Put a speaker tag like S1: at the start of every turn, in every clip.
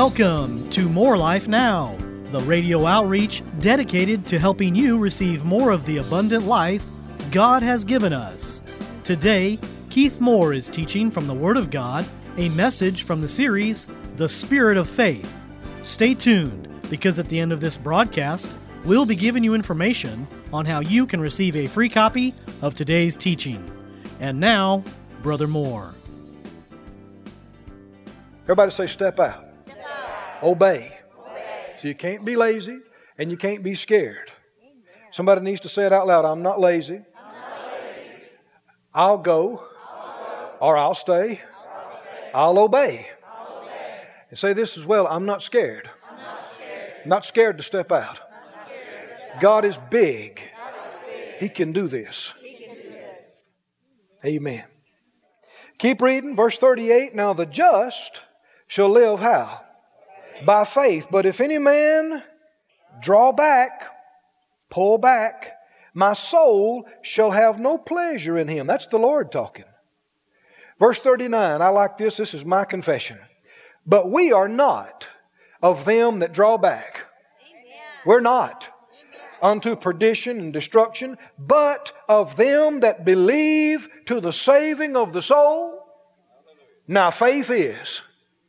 S1: Welcome to More Life Now, the radio outreach dedicated to helping you receive more of the abundant life God has given us. Today, Keith Moore is teaching from the Word of God, a message from the series, The Spirit of Faith. Stay tuned, because at the end of this broadcast, we'll be giving you information on how you can receive a free copy of today's teaching. And now, Brother Moore.
S2: Everybody say, step out. Obey. So you can't be lazy and you can't be scared. Somebody needs to say it out loud. I'm not lazy. I'll go, or I'll stay. I'll obey. And say this as well. I'm not scared. Not scared to step out. God is big. He can do this. Amen. Keep reading. Verse 38. Now the just shall live how? By faith. But if any man draw back, pull back, my soul shall have no pleasure in him. That's the Lord talking. Verse 39, I like this. This is my confession. But we are not of them that draw back. We're not unto perdition and destruction, but of them that believe to the saving of the soul. Now faith is.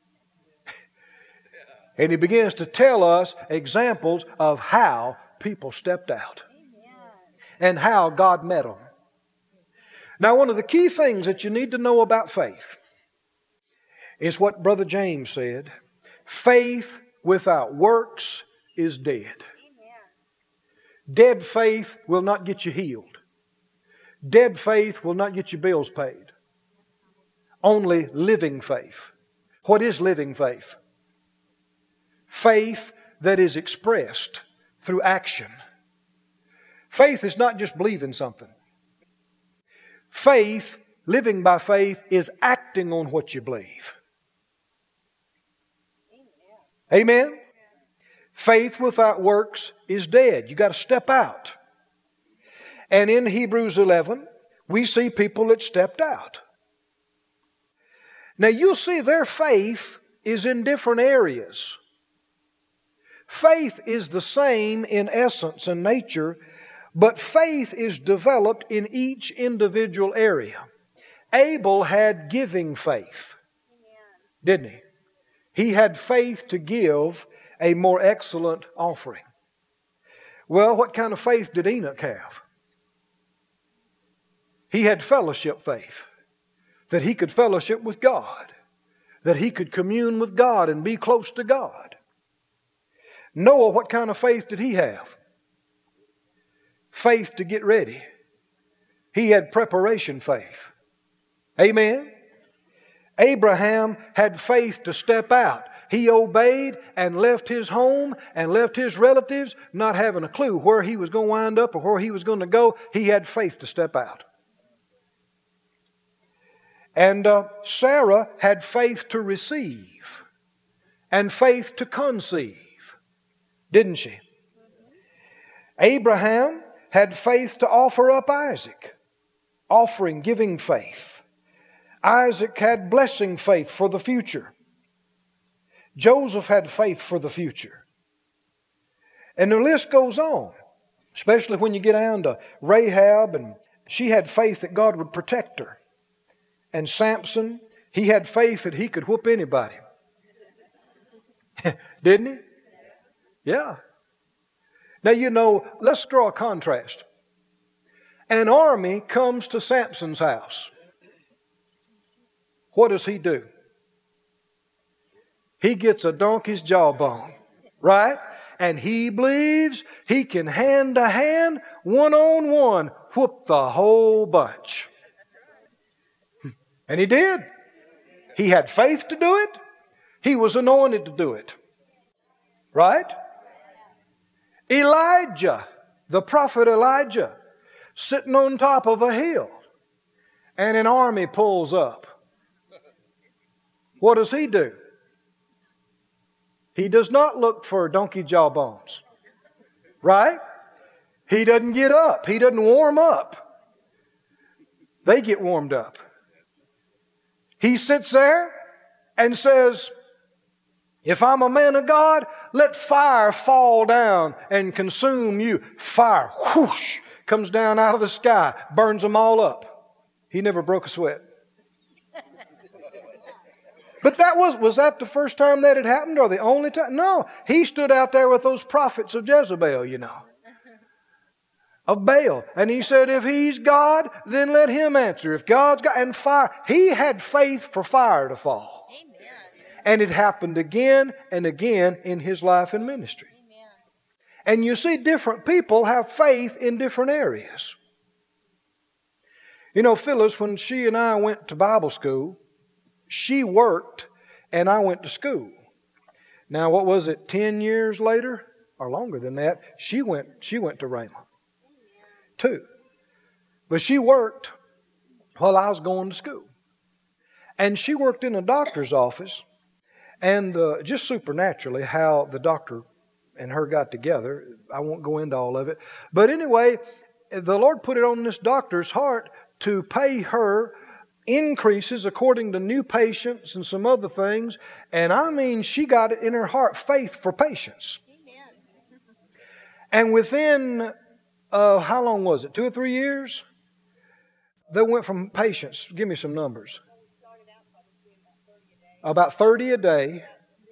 S2: And he begins to tell us examples of how people stepped out and how God met them. Now, one of the key things that you need to know about faith is what Brother James said. Faith without works is dead. Dead faith will not get you healed. Dead faith will not get your bills paid. Only living faith. What is living faith? Faith that is expressed through action. Faith is not just believing something. Faith, living by faith, is acting on what you believe. Amen? Faith without works is dead. You got to step out. And in Hebrews 11, we see people that stepped out. Now you'll see their faith is in different areas. Faith is the same in essence and nature, but faith is developed in each individual area. Abel had giving faith, didn't he? He had faith to give a more excellent offering. Well, what kind of faith did Enoch have? He had fellowship faith, that he could fellowship with God, that he could commune with God and be close to God. Noah, what kind of faith did he have? Faith to get ready. He had preparation faith. Amen? Abraham had faith to step out. He obeyed and left his home and left his relatives, not having a clue where he was going to wind up or where he was going to go. He had faith to step out. And Sarah had faith to receive and faith to conceive. Didn't she? Abraham had faith to offer up Isaac. Offering, giving faith. Isaac had blessing faith for the future. Joseph had faith for the future. And the list goes on. Especially when you get down to Rahab, and she had faith that God would protect her. And Samson, he had faith that he could whoop anybody. Didn't he? Yeah. Now, you know, let's draw a contrast. An army comes to Samson's house. What does he do? He gets a donkey's jawbone, right? And he believes he can hand to hand, one on one, whoop the whole bunch. And he did. He had faith to do it. He was anointed to do it. Right? Elijah, the prophet Elijah, sitting on top of a hill, and an army pulls up. What does he do? He does not look for donkey jawbones. Right? He doesn't get up. He doesn't warm up. They get warmed up. He sits there and says, If I'm a man of God, let fire fall down and consume you. Fire, whoosh, comes down out of the sky, burns them all up. He never broke a sweat. But was that the first time that had happened or the only time? No, he stood out there with those prophets of Jezebel, of Baal. And he said, if he's God, then let him answer. If God's God, and fire. He had faith for fire to fall. Amen. And it happened again and again in his life and ministry. Amen. And you see, different people have faith in different areas. Phyllis, when she and I went to Bible school, she worked and I went to school. Now, what was it, 10 years later or longer than that, she went to Rhema. Too. But she worked while I was going to school. And she worked in a doctor's office. And just supernaturally how the doctor and her got together, I won't go into all of it. But anyway, the Lord put it on this doctor's heart to pay her increases according to new patients and some other things. And I mean, she got it in her heart, faith for patients. Amen. And within how long was it? 2 or 3 years? They went from patients. Give me some numbers. About 30 a day.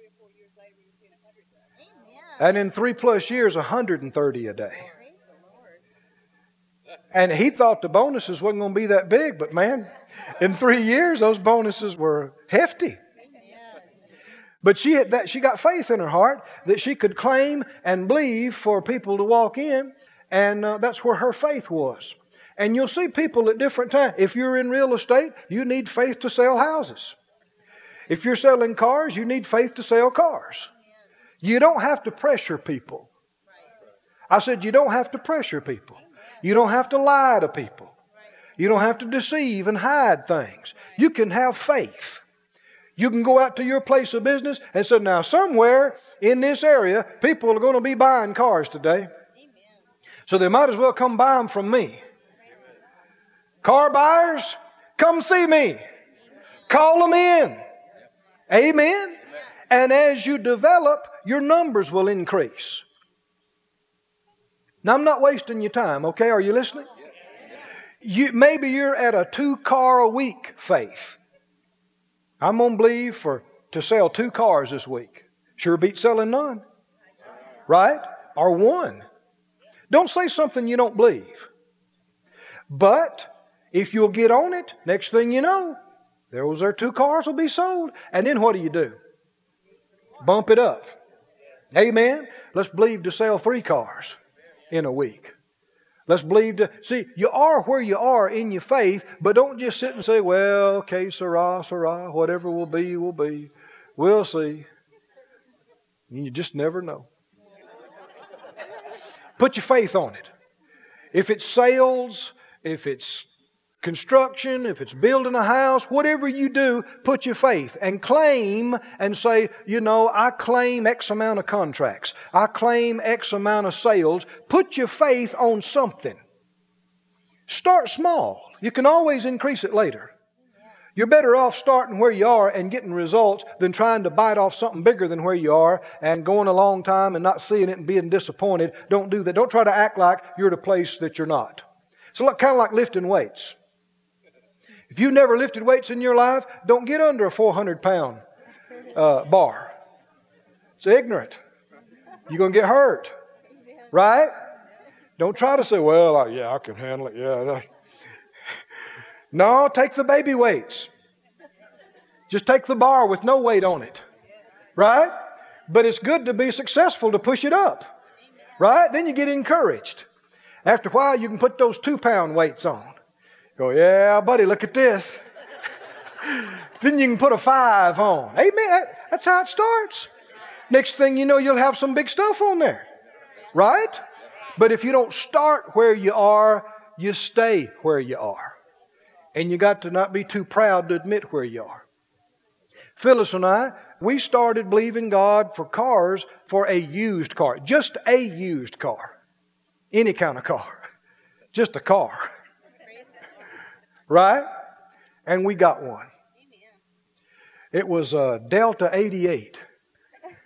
S2: And in 3+ years, 130 a day. And he thought the bonuses wasn't going to be that big, but man, in 3 years, those bonuses were hefty. But she got faith in her heart that she could claim and believe for people to walk in. And that's where her faith was. And you'll see people at different times. If you're in real estate, you need faith to sell houses. If you're selling cars, you need faith to sell cars. You don't have to pressure people. I said you don't have to pressure people. You don't have to lie to people. You don't have to deceive and hide things. You can have faith. You can go out to your place of business and say, now somewhere in this area, people are going to be buying cars today. So they might as well come buy them from me. Car buyers, come see me. Call them in. Amen. And as you develop, your numbers will increase. Now, I'm not wasting your time, okay? Are you listening? Maybe you're at a 2-car-a-week faith. I'm going to believe to sell 2 cars this week. Sure beats selling none. Right? Or 1. Don't say something you don't believe. But if you'll get on it, next thing you know, those 2 cars will be sold. And then what do? Bump it up. Amen? Let's believe to sell 3 cars in a week. Let's believe to... See, you are where you are in your faith, but don't just sit and say, well, okay, Sarah, whatever will be, will be. We'll see. And you just never know. Put your faith on it. If it's sales, if it's construction, if it's building a house, whatever you do, put your faith and claim and say, I claim X amount of contracts. I claim X amount of sales. Put your faith on something. Start small. You can always increase it later. You're better off starting where you are and getting results than trying to bite off something bigger than where you are and going a long time and not seeing it and being disappointed. Don't do that. Don't try to act like you're at a place that you're not. It's kind of like lifting weights. If you've never lifted weights in your life, don't get under a 400-pound bar. It's ignorant. You're going to get hurt. Right? Don't try to say, well, I can handle it. Yeah. No, take the baby weights. Just take the bar with no weight on it. Right? But it's good to be successful to push it up. Right? Then you get encouraged. After a while, you can put those 2-pound weights on. Go, yeah, buddy, look at this. Then you can put a 5 on. Amen. That's how it starts. Next thing you know, you'll have some big stuff on there. Right? But if you don't start where you are, you stay where you are. And you got to not be too proud to admit where you are. Phyllis and I, we started believing God for cars for a used car. Just a used car. Any kind of car. Just a car. Right? And we got one. It was a Delta 88.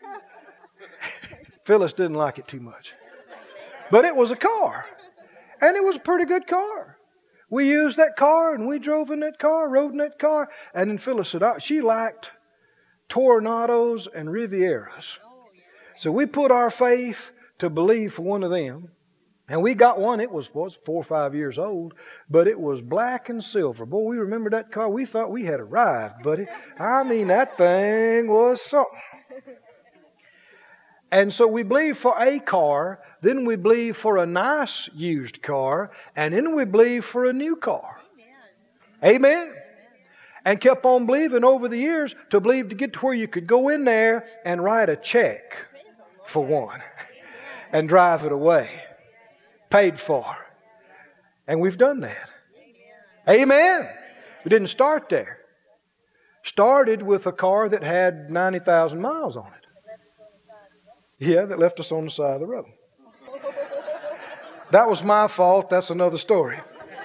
S2: Phyllis didn't like it too much. But it was a car. And it was a pretty good car. We used that car and we drove in that car, rode in that car. And then Phyllis said she liked Tornados and Rivieras. So we put our faith to believe for one of them. And we got one. It was 4 or 5 years old, but it was black and silver. Boy, we remember that car. We thought we had arrived, buddy. I mean, that thing was something. And so we believed for a car, then we believed for a nice used car, and then we believed for a new car. Amen. Amen. And kept on believing over the years to believe to get to where you could go in there and write a check for one and drive it away. Paid for. And we've done that. Amen. We didn't start there. Started with a car that had 90,000 miles on it. Yeah, that left us on the side of the road. That was my fault. That's another story.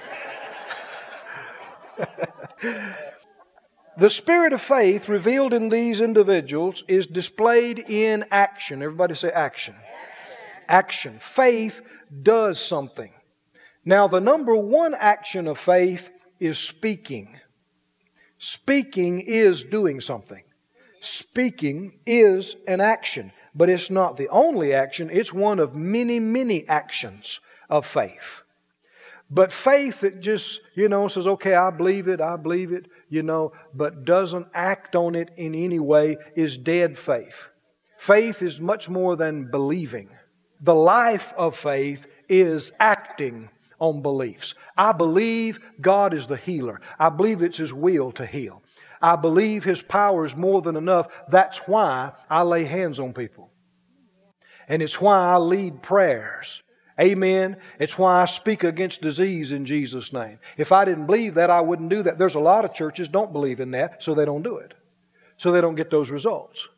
S2: The spirit of faith revealed in these individuals is displayed in action. Everybody say action. Action. Faith does something. Now, the number one action of faith is speaking. Speaking is doing something. Speaking is an action. But it's not the only action. It's one of many, many actions of faith. But faith that just, says, okay, I believe it, but doesn't act on it in any way is dead faith. Faith is much more than believing. The life of faith is acting on beliefs. I believe God is the healer. I believe it's His will to heal. I believe His power is more than enough. That's why I lay hands on people. And it's why I lead prayers. Amen. It's why I speak against disease in Jesus' name. If I didn't believe that, I wouldn't do that. There's a lot of churches don't believe in that, so they don't do it. So they don't get those results.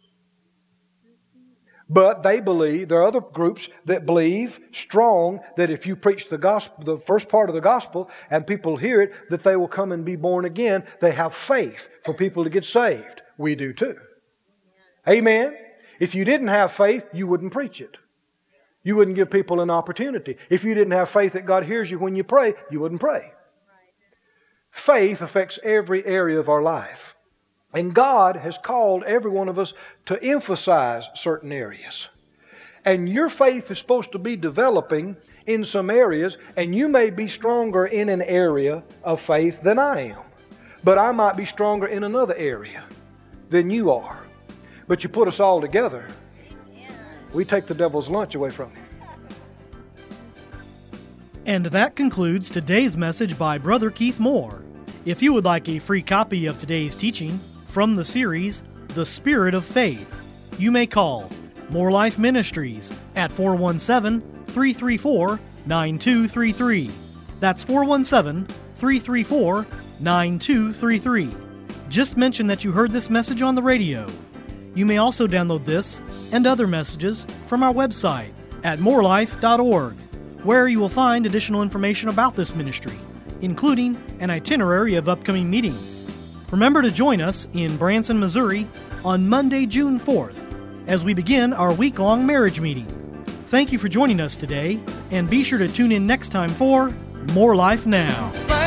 S2: But they believe, there are other groups that believe strong that if you preach the gospel, the first part of the gospel, and people hear it, that they will come and be born again. They have faith for people to get saved. We do too. Amen. If you didn't have faith, you wouldn't preach it. You wouldn't give people an opportunity. If you didn't have faith that God hears you when you pray, you wouldn't pray. Faith affects every area of our life. And God has called every one of us to emphasize certain areas. And your faith is supposed to be developing in some areas, and you may be stronger in an area of faith than I am. But I might be stronger in another area than you are. But you put us all together, we take the devil's lunch away from him.
S1: And that concludes today's message by Brother Keith Moore. If you would like a free copy of today's teaching from the series, The Spirit of Faith, you may call More Life Ministries at 417-334-9233. That's 417-334-9233. Just mention that you heard this message on the radio. You may also download this and other messages from our website at morelife.org, where you will find additional information about this ministry, including an itinerary of upcoming meetings. Remember to join us in Branson, Missouri on Monday, June 4th, as we begin our week-long marriage meeting. Thank you for joining us today, and be sure to tune in next time for More Life Now.